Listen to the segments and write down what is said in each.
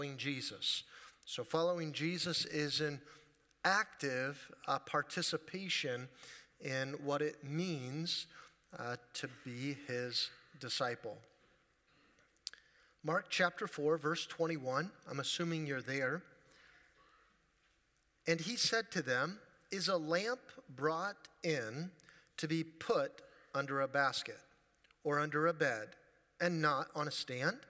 following Jesus. So following Jesus is an active participation in what it means to be his disciple. Mark chapter 4, verse 21, I'm assuming you're there. And he said to them, "Is a lamp brought in to be put under a basket or under a bed and not on a stand?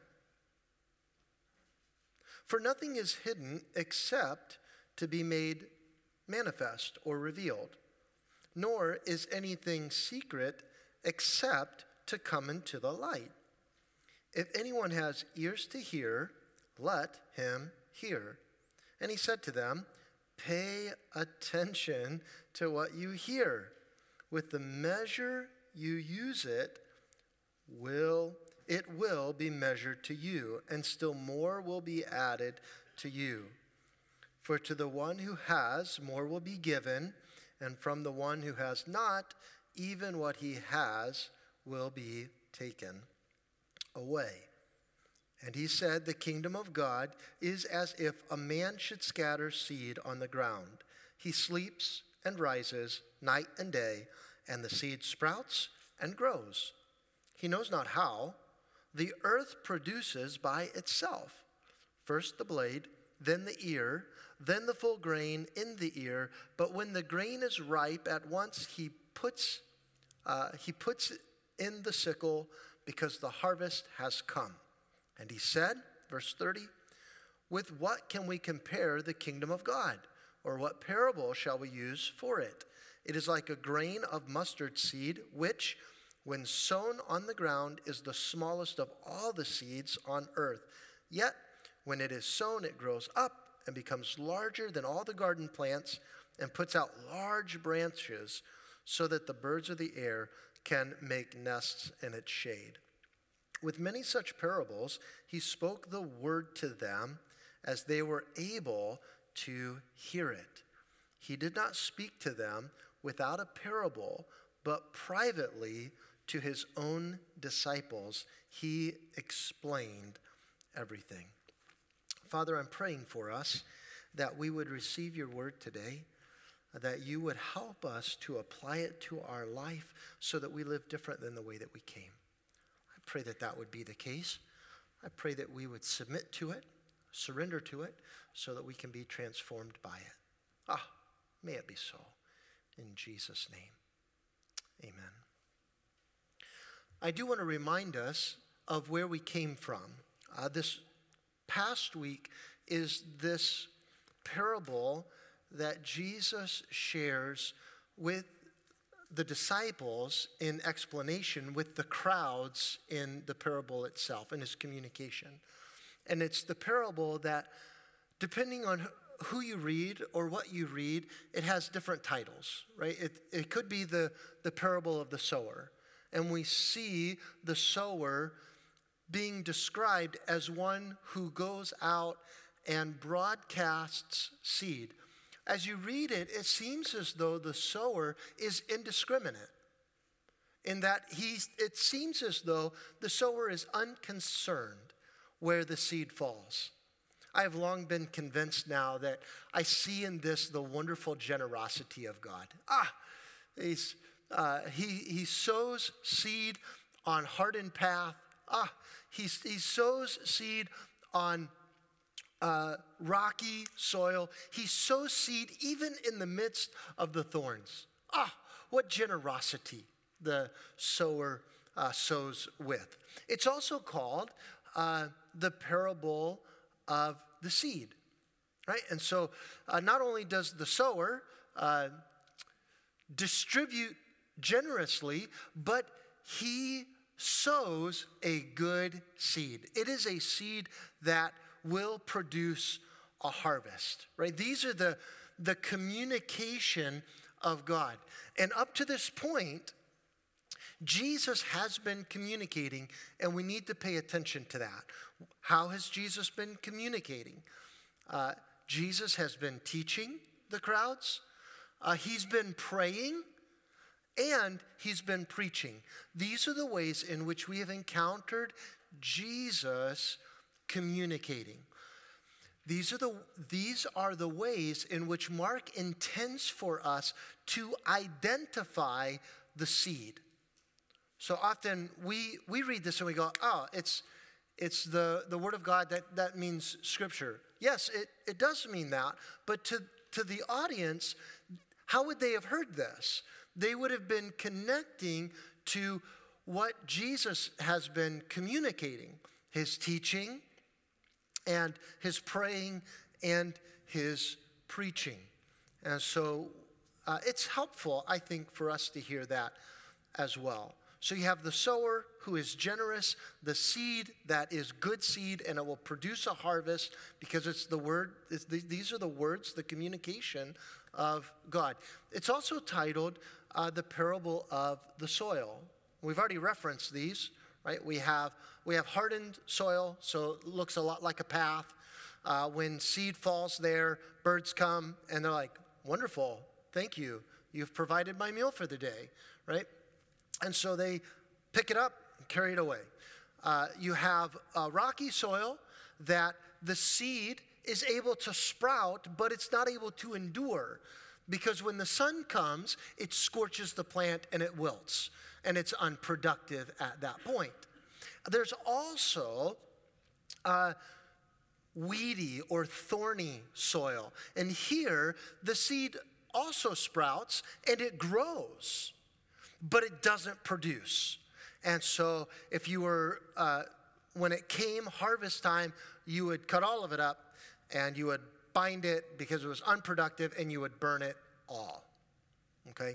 For nothing is hidden except to be made manifest or revealed, nor is anything secret except to come into the light. If anyone has ears to hear, let him hear." And he said to them, "Pay attention to what you hear. With the measure you use it will be measured to you, and still more will be added to you. For to the one who has, more will be given, and from the one who has not, even what he has will be taken away." And he said, "The kingdom of God is as if a man should scatter seed on the ground. He sleeps and rises night and day, and the seed sprouts and grows. He knows not how. The earth produces by itself, first the blade, then the ear, then the full grain in the ear. But when the grain is ripe, at once he puts in the sickle, because the harvest has come." And he said, verse 30, "With what can we compare the kingdom of God? Or what parable shall we use for it? It is like a grain of mustard seed, which, when sown on the ground, is the smallest of all the seeds on earth. Yet, when it is sown, it grows up and becomes larger than all the garden plants and puts out large branches so that the birds of the air can make nests in its shade." With many such parables, he spoke the word to them as they were able to hear it. He did not speak to them without a parable, but privately to his own disciples, he explained everything. Father, I'm praying for us that we would receive your word today, that you would help us to apply it to our life so that we live different than the way that we came. I pray that that would be the case. I pray that we would submit to it, surrender to it, so that we can be transformed by it. May it be so. In Jesus' name, amen. I do want to remind us of where we came from. This past week is this parable that Jesus shares with the disciples in explanation with the crowds in the parable itself, in his communication. And it's the parable that, depending on who you read or what you read, it has different titles, right? It could be the parable of the sower. And we see the sower being described as one who goes out and broadcasts seed. As you read it, it seems as though the sower is indiscriminate, in that it seems as though the sower is unconcerned where the seed falls. I have long been convinced now that I see in this the wonderful generosity of God. He sows seed on hardened path. He sows seed on rocky soil. He sows seed even in the midst of the thorns. What generosity the sower sows with. It's also called the parable of the seed, right? And so not only does the sower distribute generously, but he sows a good seed. It is a seed that will produce a harvest, right? These are the communication of God. And up to this point, Jesus has been communicating, and we need to pay attention to that. How has Jesus been communicating? Jesus has been teaching the crowds. He's been praying, and he's been preaching. These are the ways in which we have encountered Jesus communicating. These are the ways in which Mark intends for us to identify the seed. So often we read this and we go, oh, it's the Word of God, that means Scripture. Yes, it does mean that, but to the audience, how would they have heard this? They would have been connecting to what Jesus has been communicating, his teaching and his praying and his preaching. And so it's helpful, I think, for us to hear that as well. So you have the sower who is generous, the seed that is good seed, and it will produce a harvest because it's the word. These are the words, the communication of God. It's also titled the parable of the soil. We've already referenced these, right? We have hardened soil, so it looks a lot like a path. When seed falls there, birds come and they're like, wonderful, thank you. You've provided my meal for the day, right? And so they pick it up and carry it away. You have rocky soil that the seed is able to sprout, but it's not able to endure because when the sun comes, it scorches the plant and it wilts, and it's unproductive at that point. There's also weedy or thorny soil, and here the seed also sprouts and it grows, but it doesn't produce. And so if you were, when it came harvest time, you would cut all of it up and you would bind it because it was unproductive and you would burn it all, okay?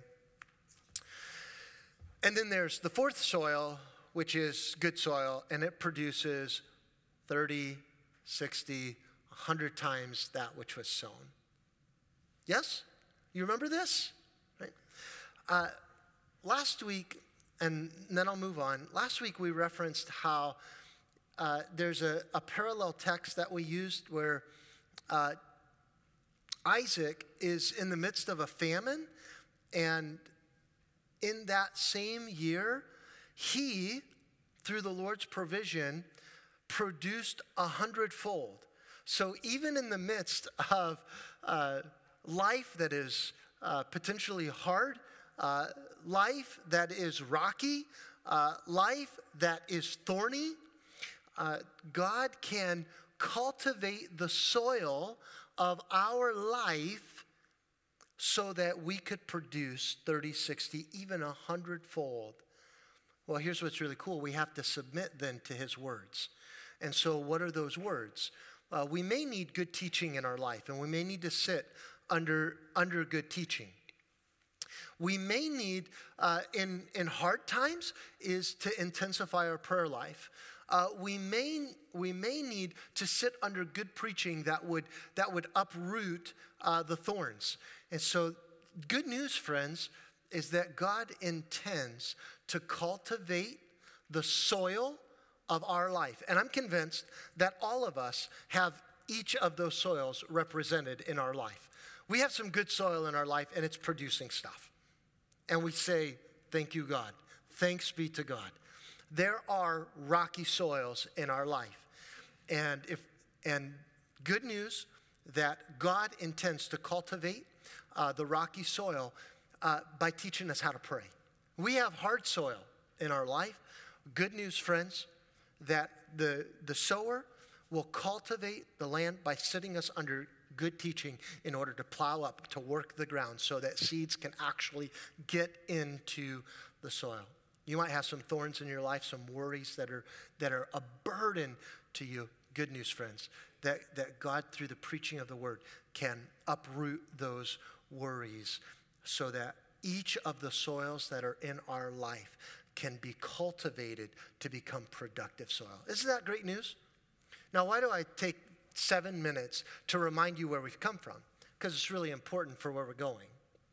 And then there's the fourth soil, which is good soil, and it produces 30, 60, 100 times that which was sown. Yes? You remember this? Right? Last week, and then I'll move on. Last week we referenced how there's a parallel text that we used where Isaac is in the midst of a famine, and in that same year, he, through the Lord's provision, produced 100-fold. So even in the midst of life that is potentially hard, life that is rocky, life that is thorny, God can cultivate the soil of our life so that we could produce 30, 60, even 100-fold. Well, here's what's really cool. We have to submit then to his words. And so what are those words? We may need good teaching in our life, and we may need to sit under good teaching. We may need, in hard times, is to intensify our prayer life. We may need to sit under good preaching that would uproot the thorns. And so, good news, friends, is that God intends to cultivate the soil of our life. And I'm convinced that all of us have each of those soils represented in our life. We have some good soil in our life, and it's producing stuff. And we say, thank you, God. Thanks be to God. There are rocky soils in our life. And good news that God intends to cultivate the rocky soil by teaching us how to pray. We have hard soil in our life. Good news, friends, that the sower will cultivate the land by sitting us under good teaching in order to plow up, to work the ground so that seeds can actually get into the soil. You might have some thorns in your life, some worries that are a burden to you. Good news, friends, that God, through the preaching of the word, can uproot those worries so that each of the soils that are in our life can be cultivated to become productive soil. Isn't that great news? Now, why do I take 7 minutes to remind you where we've come from? Because it's really important for where we're going.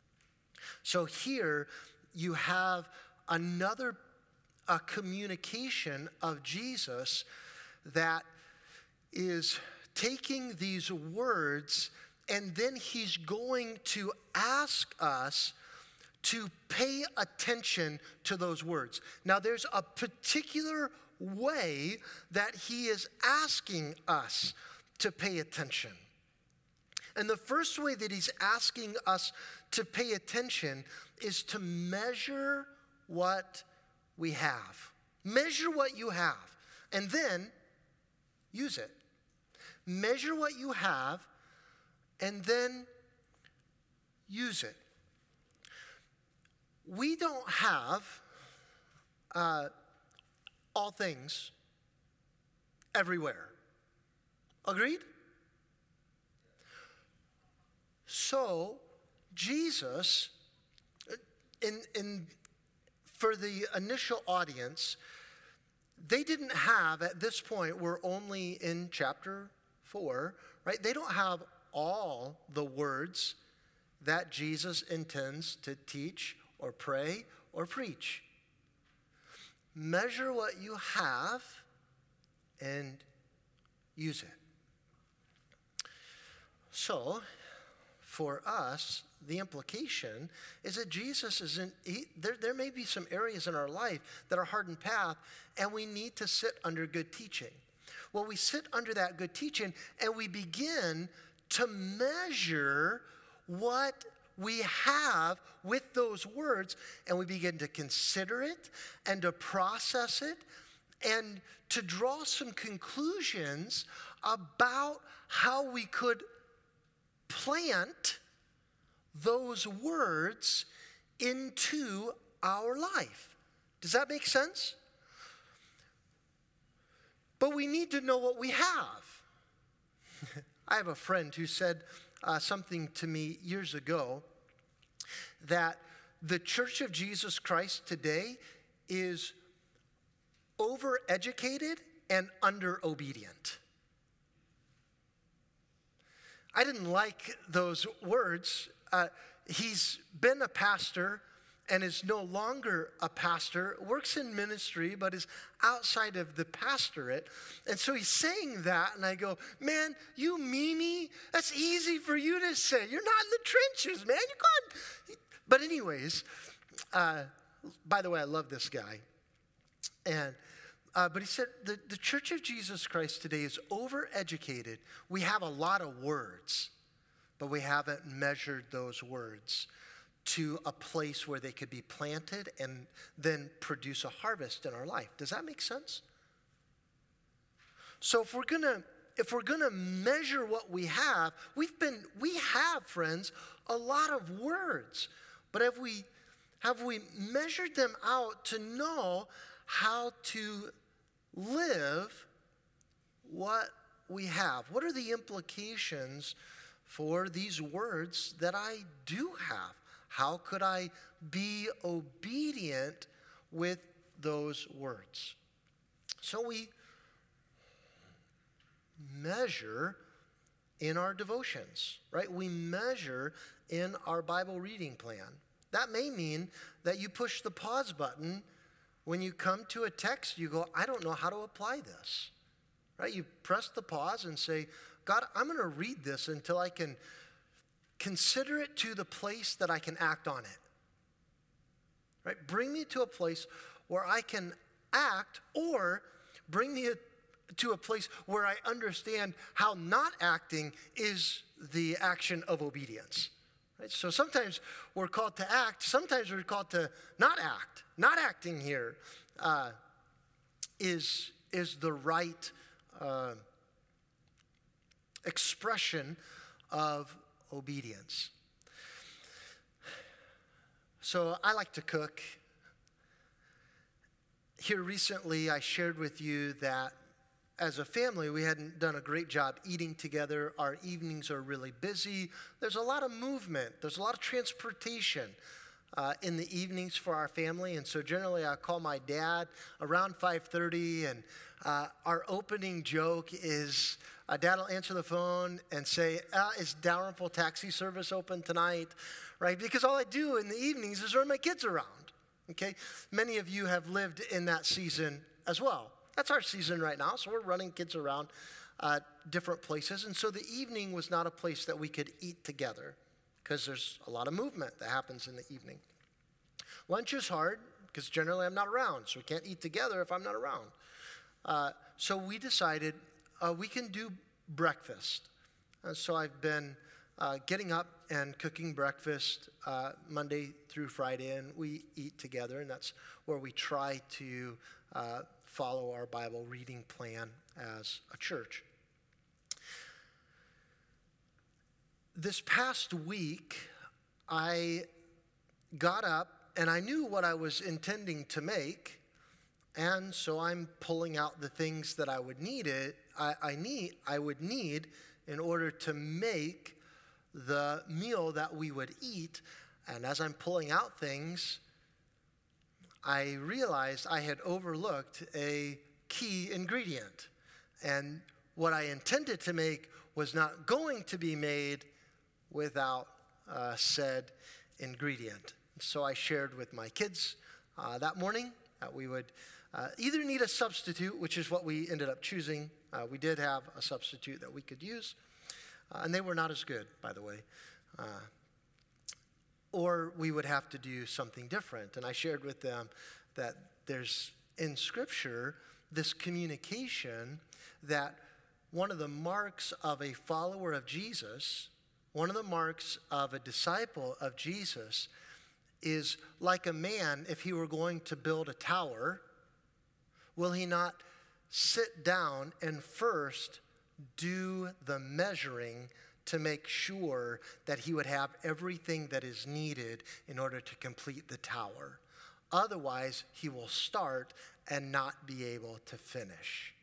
So here you have another communication of Jesus that is taking these words, and then he's going to ask us to pay attention to those words. Now, there's a particular way that he is asking us to pay attention. And the first way that he's asking us to pay attention is to measure what we have. Measure what you have, and then use it. Measure what you have, and then use it. We don't have all things everywhere. Agreed? So, Jesus, for the initial audience, they didn't have, at this point, we're only in chapter 4, right? They don't have all the words that Jesus intends to teach or pray or preach. Measure what you have and use it. So, for us, the implication is that Jesus isn't, there may be some areas in our life that are hardened path, and we need to sit under good teaching. Well, we sit under that good teaching, and we begin to measure what we have with those words, and we begin to consider it and to process it and to draw some conclusions about how we could plant those words into our life. Does that make sense? But we need to know what we have. I have a friend who said something to me years ago, that the Church of Jesus Christ today is overeducated and under-obedient. I didn't like those words. He's been a pastor and is no longer a pastor, works in ministry, but is outside of the pastorate. And so he's saying that, and I go, man, you meanie, that's easy for you to say. You're not in the trenches, man. You can't. But anyways, by the way, I love this guy. And but he said, the Church of Jesus Christ today is overeducated. We have a lot of words, but we haven't measured those words to a place where they could be planted and then produce a harvest in our life. Does that make sense? So if we're gonna measure what we have, we have, friends, a lot of words, but have we measured them out to know how to live what we have? What are the implications for these words that I do have? How could I be obedient with those words? So we measure in our devotions, right? We measure in our Bible reading plan. That may mean that you push the pause button when you come to a text. You go, I don't know how to apply this, right? You press the pause and say, God, I'm going to read this until I can consider it to the place that I can act on it, right? Bring me to a place where I can act, or bring me to a place where I understand how not acting is the action of obedience, right? So sometimes we're called to act, sometimes we're called to not act. Not acting here is the right expression of obedience. So I like to cook. Here recently, I shared with you that as a family, we hadn't done a great job eating together. Our evenings are really busy. There's a lot of movement. There's a lot of transportation in the evenings for our family. And so generally, I call my dad around 5:30, and our opening joke is, Dad will answer the phone and say, is Dalrymple taxi service open tonight, right? Because all I do in the evenings is run my kids around, okay? Many of you have lived in that season as well. That's our season right now, so we're running kids around different places. And so the evening was not a place that we could eat together because there's a lot of movement that happens in the evening. Lunch is hard because generally I'm not around, so we can't eat together if I'm not around. So we decided we can do breakfast. So I've been getting up and cooking breakfast Monday through Friday, and we eat together, and that's where we try to follow our Bible reading plan as a church. This past week, I got up and I knew what I was intending to make, and so I'm pulling out the things that I would need in order to make the meal that we would eat. And as I'm pulling out things, I realized I had overlooked a key ingredient, and what I intended to make was not going to be made without said ingredient. So I shared with my kids that morning that we would either need a substitute, which is what we ended up choosing. We did have a substitute that we could use, and they were not as good, by the way. Or we would have to do something different. And I shared with them that there's, in Scripture, this communication that one of the marks of a follower of Jesus, one of the marks of a disciple of Jesus, is like a man, if he were going to build a tower, will he not sit down and first do the measuring to make sure that he would have everything that is needed in order to complete the tower? Otherwise, he will start and not be able to finish.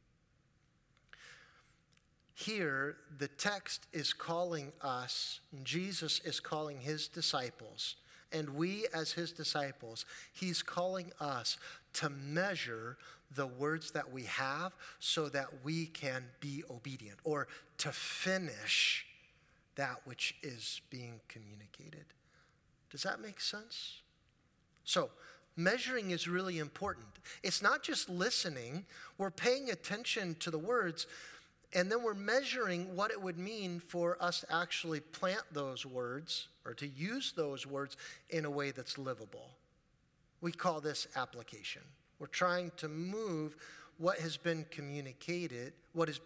Here, the text is calling us, Jesus is calling his disciples, and we as his disciples, he's calling us to measure the words that we have so that we can be obedient, or to finish that which is being communicated. Does that make sense? So, measuring is really important. It's not just listening. We're paying attention to the words, and then we're measuring what it would mean for us to actually plant those words or to use those words in a way that's livable. We call this application. We're trying to move what has been communicated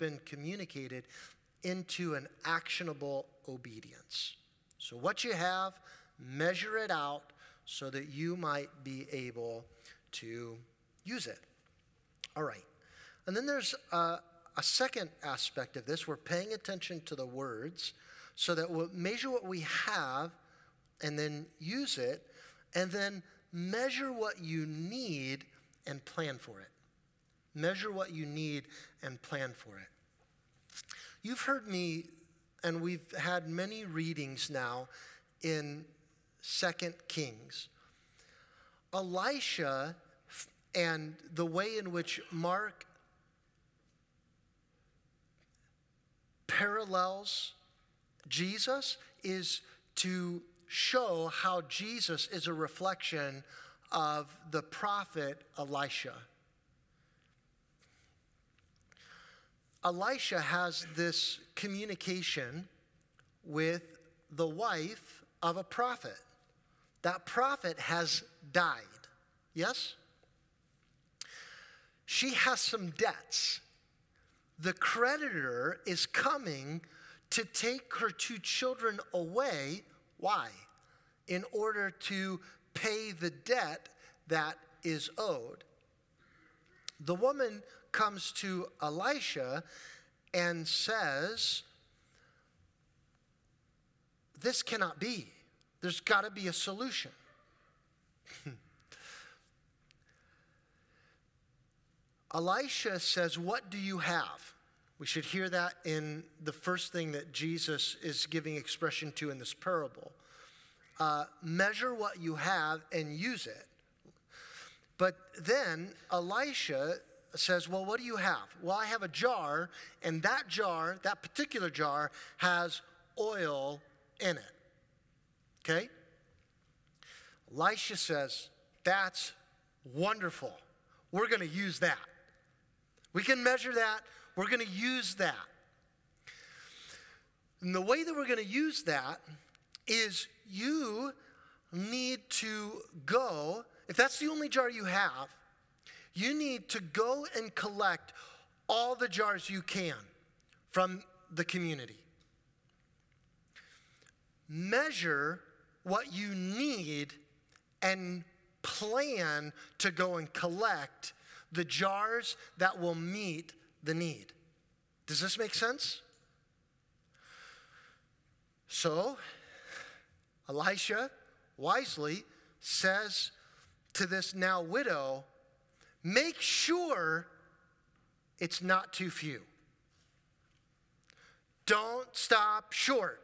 into an actionable obedience. So what you have, measure it out so that you might be able to use it. All right. And then there's a second aspect of this. We're paying attention to the words so that we'll measure what we have and then use it, and then measure what you need and plan for it. Measure what you need and plan for it. You've heard me, and we've had many readings now in 2 Kings. Elisha and the way in which Mark parallels Jesus is to show how Jesus is a reflection of the prophet Elisha. Elisha has this communication with the wife of a prophet. That prophet has died. Yes? She has some debts. The creditor is coming to take her 2 children away. Why? In order to pay the debt that is owed. The woman comes to Elisha and says, this cannot be. There's got to be a solution. Elisha says, what do you have? We should hear that in the first thing that Jesus is giving expression to in this parable. Measure what you have and use it. But then Elisha says, well, what do you have? Well, I have a jar, and that jar, that particular jar, has oil in it. Okay? Elisha says, that's wonderful. We're going to use that. We can measure that. We're going to use that. And the way that we're going to use that is you need to go, if that's the only jar you have, you need to go and collect all the jars you can from the community. Measure what you need and plan to go and collect the jars that will meet the need. Does this make sense? So, Elisha wisely says to this now widow, make sure it's not too few. Don't stop short.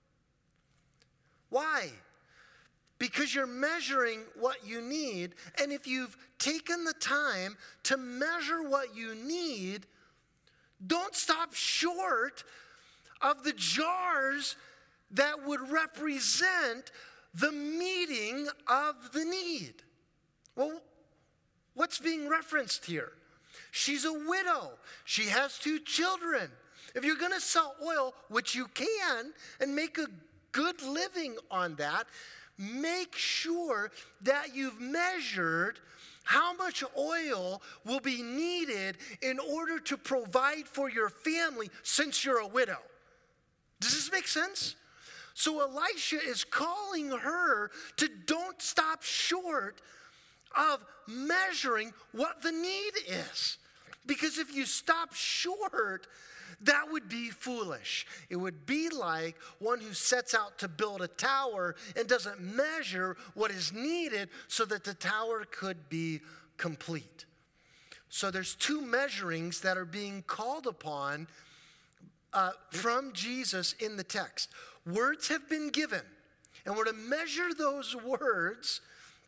Why? Because you're measuring what you need, and if you've taken the time to measure what you need, don't stop short of the jars that would represent the meeting of the need. Well, what's being referenced here? She's a widow. She has 2 children. If you're going to sell oil, which you can, and make a good living on that, make sure that you've measured how much oil will be needed in order to provide for your family since you're a widow. Does this make sense? So Elisha is calling her to don't stop short of measuring what the need is. Because if you stop short, that would be foolish. It would be like one who sets out to build a tower and doesn't measure what is needed so that the tower could be complete. So there's 2 measurings that are being called upon from Jesus in the text. Words have been given, and we're to measure those words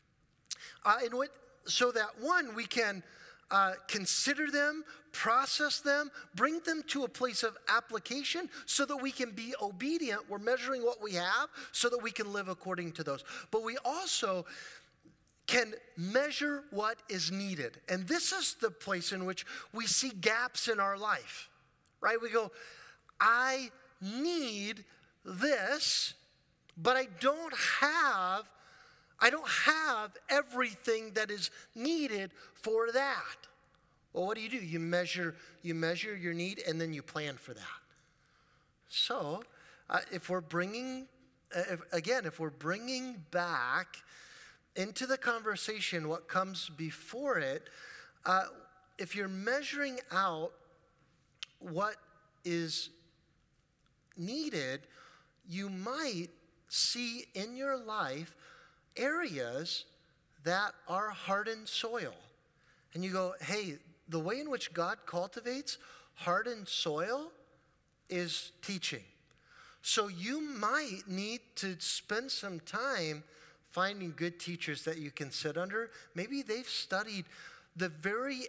so that, one, we can consider them, process them, bring them to a place of application so that we can be obedient. We're measuring what we have so that we can live according to those. But we also can measure what is needed. And this is the place in which we see gaps in our life, right? We go, I need this, but I don't have everything that is needed for that. Well, what do? You measure your need, and then you plan for that. So, if we're bringing back into the conversation what comes before it, if you're measuring out what is needed, you might see in your life areas that are hardened soil. And you go, hey, the way in which God cultivates hardened soil is teaching. So you might need to spend some time finding good teachers that you can sit under. Maybe they've studied the very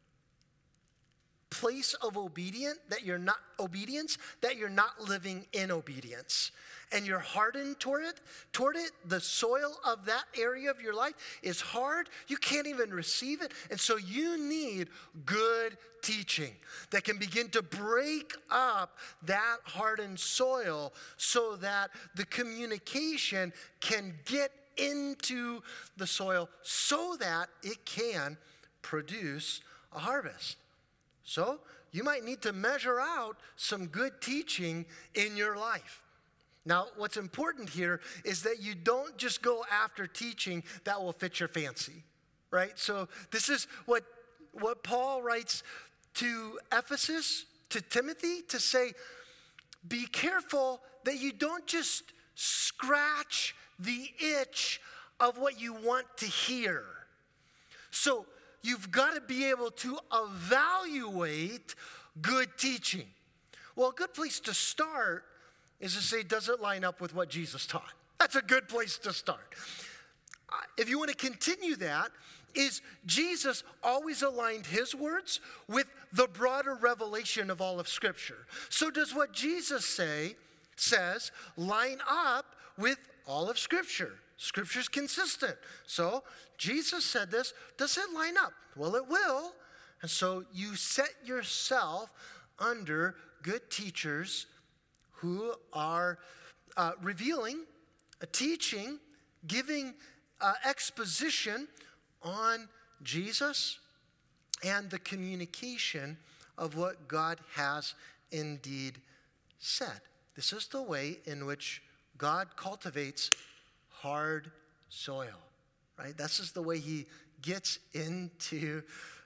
place of obedience that you're not living in obedience, and you're hardened toward it. The soil of that area of your life is hard. You can't even receive it, and so you need good teaching that can begin to break up that hardened soil so that the communication can get into the soil so that it can produce a harvest. So you might need to measure out some good teaching in your life. Now, what's important here is that you don't just go after teaching that will fit your fancy, right? So this is what Paul writes to Ephesus, to Timothy, to say, be careful that you don't just scratch the itch of what you want to hear. So you've got to be able to evaluate good teaching. Well, a good place to start is to say, does it line up with what Jesus taught? That's a good place to start. If you want to continue that, is Jesus always aligned his words with the broader revelation of all of Scripture? So does what Jesus says line up with all of Scripture? Scripture's consistent. So Jesus said this. Does it line up? Well, it will. And so you set yourself under good teachers who are revealing, teaching, giving exposition on Jesus and the communication of what God has indeed said. This is the way in which God cultivates hard soil, right? This is the way he gets into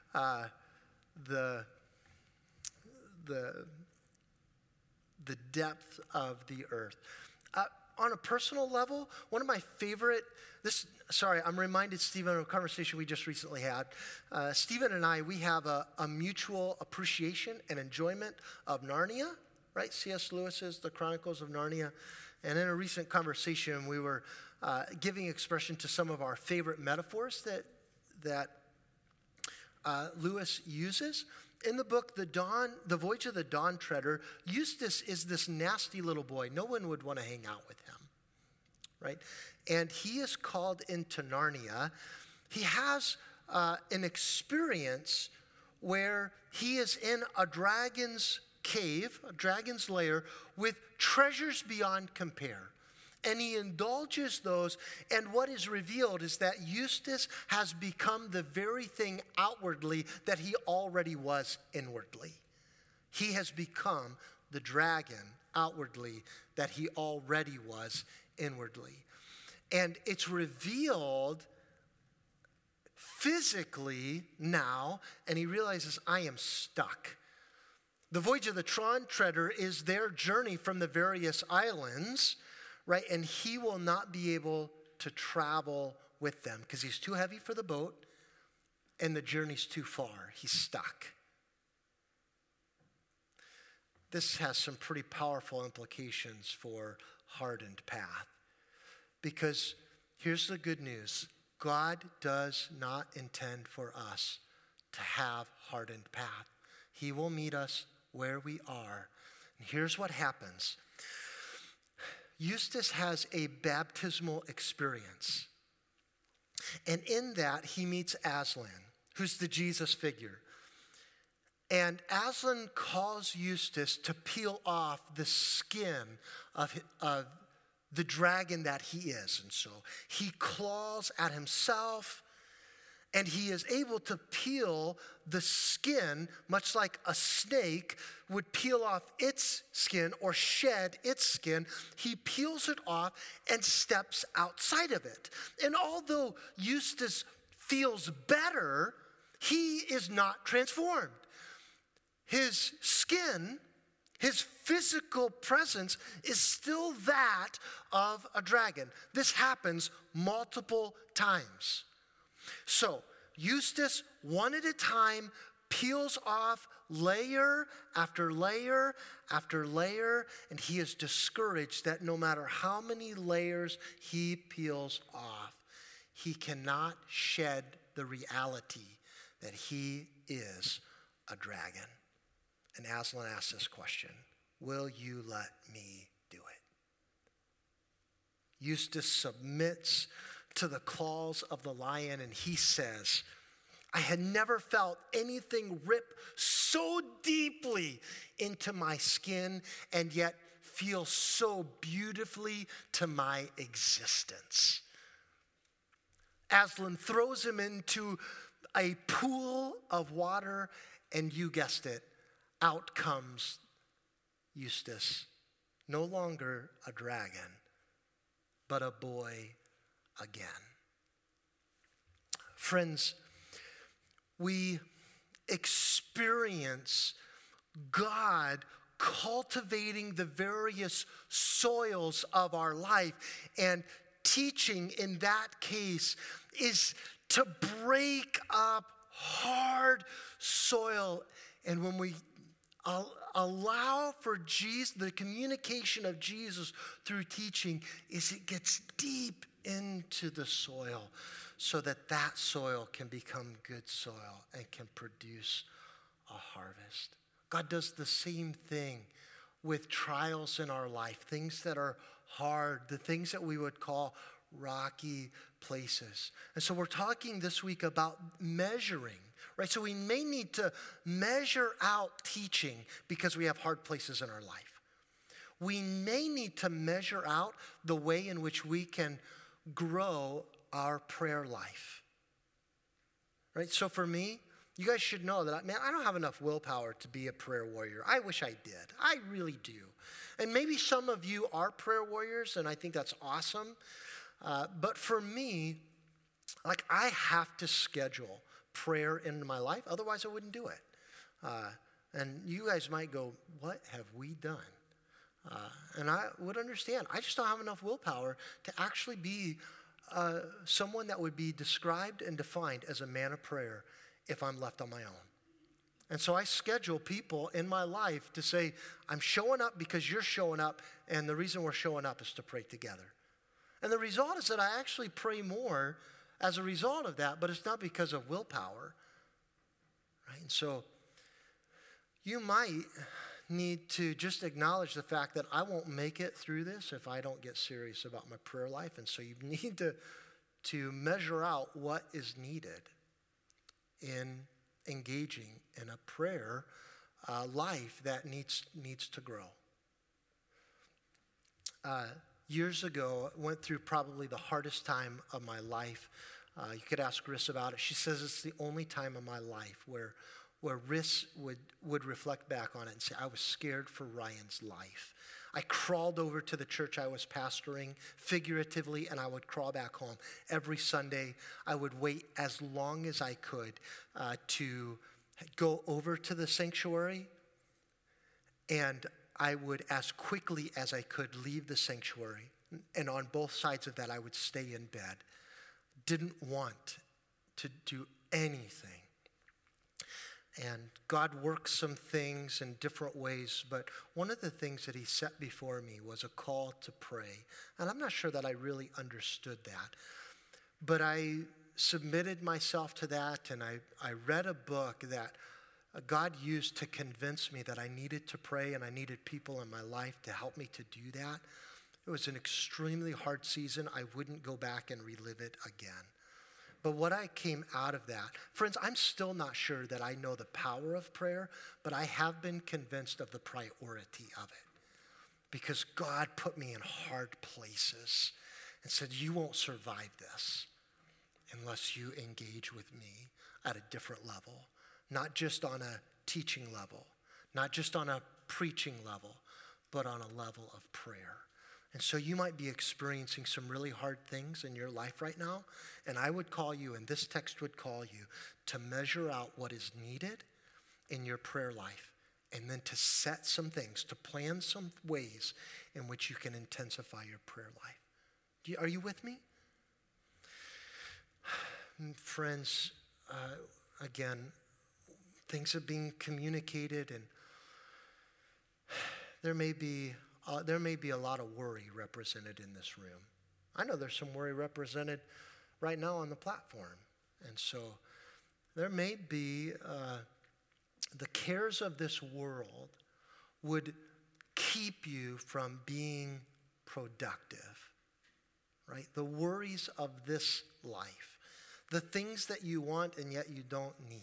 the depth of the earth. On a personal level, one of my favorite, I'm reminded, Stephen, of a conversation we just recently had. Stephen and I, we have a mutual appreciation and enjoyment of Narnia, right? C.S. Lewis's The Chronicles of Narnia. And in a recent conversation, we were giving expression to some of our favorite metaphors that Lewis uses. In the book, The Voyage of the Dawn Treader, Eustace is this nasty little boy. No one would want to hang out with him, right? And he is called into Narnia. He has an experience where he is in a dragon's cave, a dragon's lair, with treasures beyond compare. And he indulges those, and what is revealed is that Eustace has become the very thing outwardly that he already was inwardly. He has become the dragon outwardly that he already was inwardly. And it's revealed physically now, and he realizes, I am stuck. The Voyage of the Dawn Treader is their journey from the various islands, right? And he will not be able to travel with them because he's too heavy for the boat and the journey's too far. He's stuck. This has some pretty powerful implications for hardened path. Because here's the good news. God does not intend for us to have hardened path. He will meet us where we are. And here's what happens. Eustace has a baptismal experience. And in that, he meets Aslan, who's the Jesus figure. And Aslan calls Eustace to peel off the skin of the dragon that he is. And so he claws at himself, and he is able to peel the skin, much like a snake would peel off its skin or shed its skin. He peels it off and steps outside of it. And although Eustace feels better, he is not transformed. His skin, his physical presence is still that of a dragon. This happens multiple times. So Eustace, one at a time, peels off layer after layer after layer, and he is discouraged that no matter how many layers he peels off, he cannot shed the reality that he is a dragon. And Aslan asks this question, will you let me do it? Eustace submits to the claws of the lion, and he says, I had never felt anything rip so deeply into my skin and yet feel so beautifully to my existence. Aslan throws him into a pool of water, and you guessed it, out comes Eustace, no longer a dragon, but a boy again. Friends, we experience God cultivating the various soils of our life, and teaching in that case is to break up hard soil. And when we allow for Jesus, the communication of Jesus through teaching, is it gets deep into the soil so that that soil can become good soil and can produce a harvest. God does the same thing with trials in our life, things that are hard, the things that we would call rocky places. And so we're talking this week about measuring, right? So we may need to measure out teaching because we have hard places in our life. We may need to measure out the way in which we can grow our prayer life, right? So for me, You guys should know that, man, I don't have enough willpower to be a prayer warrior. I wish I did. I really do. And maybe some of you are prayer warriors, and I think that's awesome. But for me, like, I have to schedule prayer in my life. Otherwise, I wouldn't do it. And you guys might go, what have we done? And I would understand. I just don't have enough willpower to actually be someone that would be described and defined as a man of prayer if I'm left on my own. And so I schedule people in my life to say, I'm showing up because you're showing up, and the reason we're showing up is to pray together. And the result is that I actually pray more as a result of that, but it's not because of willpower. Right? And so you might need to just acknowledge the fact that I won't make it through this if I don't get serious about my prayer life. And so you need to measure out what is needed in engaging in a prayer life that needs to grow. Years ago, I went through probably the hardest time of my life. You could ask Riss about it. She says it's the only time of my life where Riss would reflect back on it and say, I was scared for Ryan's life. I crawled over to the church I was pastoring figuratively, and I would crawl back home. Every Sunday, I would wait as long as I could to go over to the sanctuary, and I would, as quickly as I could, leave the sanctuary. And on both sides of that, I would stay in bed. Didn't want to do anything. And God worked some things in different ways, but one of the things that he set before me was a call to pray. And I'm not sure that I really understood that. But I submitted myself to that, and I read a book that God used to convince me that I needed to pray, and I needed people in my life to help me to do that. It was an extremely hard season. I wouldn't go back and relive it again. But what I came out of that, friends, I'm still not sure that I know the power of prayer, but I have been convinced of the priority of it. Because God put me in hard places and said, you won't survive this unless you engage with me at a different level. Not just on a teaching level, not just on a preaching level, but on a level of prayer. And so you might be experiencing some really hard things in your life right now. And I would call you, and this text would call you, to measure out what is needed in your prayer life. And then to set some things, to plan some ways in which you can intensify your prayer life. Are you with me? Friends, again, things are being communicated, and there may be a lot of worry represented in this room. I know there's some worry represented right now on the platform. And so there may be the cares of this world would keep you from being productive, right? The worries of this life, the things that you want and yet you don't need.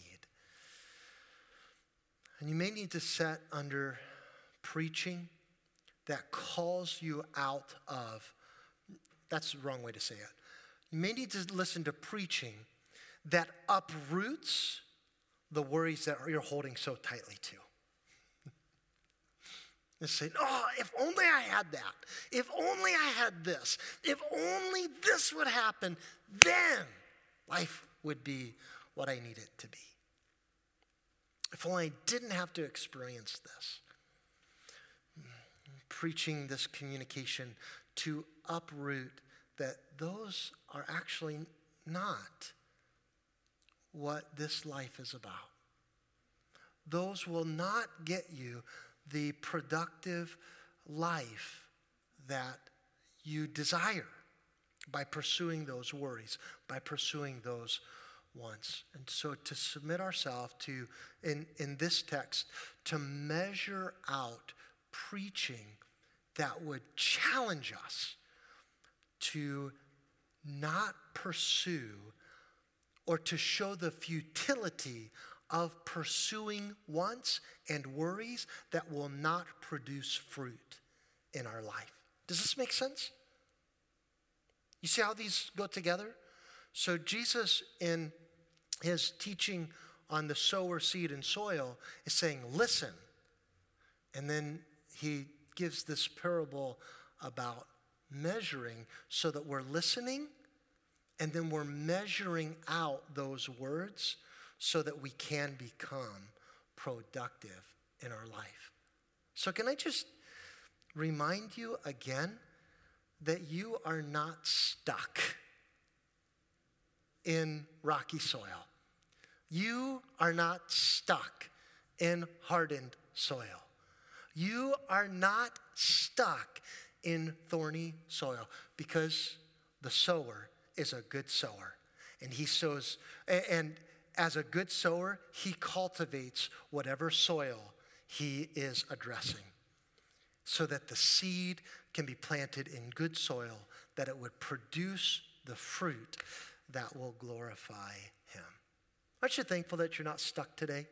And you may need to set under preaching that calls you out of, that's the wrong way to say it. You may need to listen to preaching that uproots the worries that you're holding so tightly to. And say, oh, if only I had that. If only I had this. If only this would happen, then life would be what I need it to be. If only I didn't have to experience this. Preaching this communication to uproot that those are actually not what this life is about. Those will not get you the productive life that you desire by pursuing those worries, by pursuing those wants. And so to submit ourselves to, in this text, to measure out preaching that would challenge us to not pursue or to show the futility of pursuing wants and worries that will not produce fruit in our life. Does this make sense? You see how these go together? So Jesus, in his teaching on the sower, seed, and soil is saying, listen. And then he gives this parable about measuring so that we're listening and then we're measuring out those words so that we can become productive in our life. So can I just remind you again that you are not stuck in rocky soil. You are not stuck in hardened soil. You are not stuck in thorny soil because the sower is a good sower. And he sows, and as a good sower, he cultivates whatever soil he is addressing so that the seed can be planted in good soil, that it would produce the fruit that will glorify him. Aren't you thankful that you're not stuck today?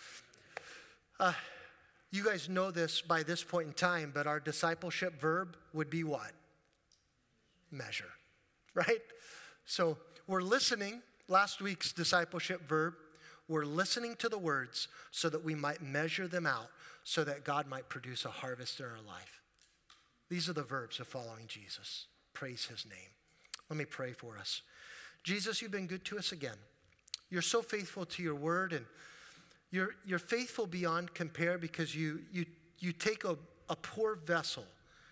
You guys know this by this point in time, but our discipleship verb would be what? Measure, right? So we're listening. Last week's discipleship verb, we're listening to the words so that we might measure them out so that God might produce a harvest in our life. These are the verbs of following Jesus. Praise his name. Let me pray for us. Jesus, you've been good to us again. You're so faithful to your word, and you're faithful beyond compare because you take a poor vessel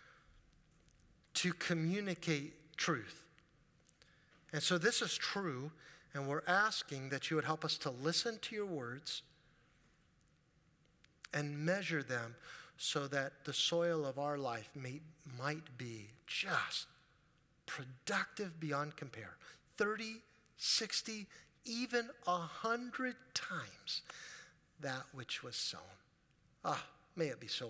to communicate truth. And so this is true, and we're asking that you would help us to listen to your words and measure them so that the soil of our life might be just productive beyond compare. 30, 60, even 100 times that which was sown. May it be so.